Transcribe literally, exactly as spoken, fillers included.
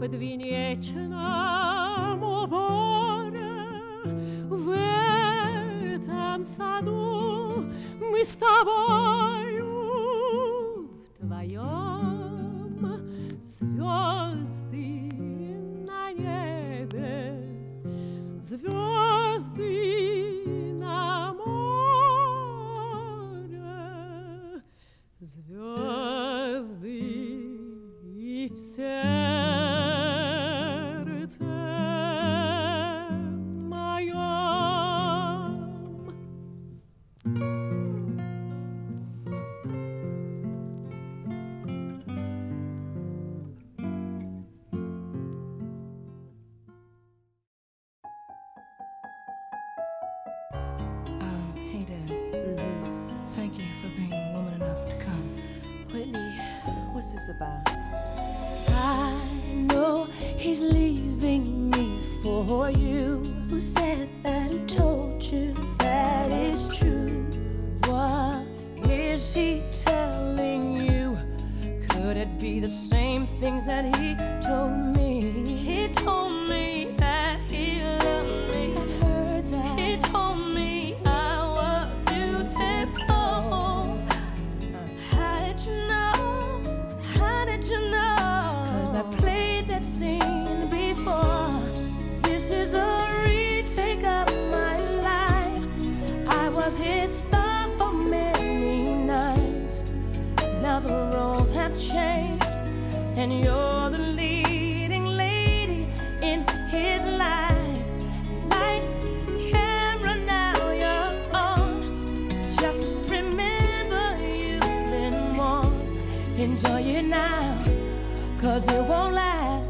подвенечном уборе в этом саду мы с тобою вдвоем, звезды на небе, звезды на море, звезды и в сердце моем. Um, hey, Dad. Mm-hmm. Thank you for being woman enough to come. Whitney, what's this about? I know he's leaving me for you. Who said that? Who told you that is true? What is he telling you? Could it be the same things that he told me? He told me that he loved me. I've heard that. He told me I was beautiful. How did you know? How did you know? 'Cause I played that scene before. This is a retake of my life. I was his star for many nights. Now the roles have changed, and you're the leading lady in his life. Lights, camera, now you're on. Just remember you've been warned. Enjoy it now, 'cause it won't last.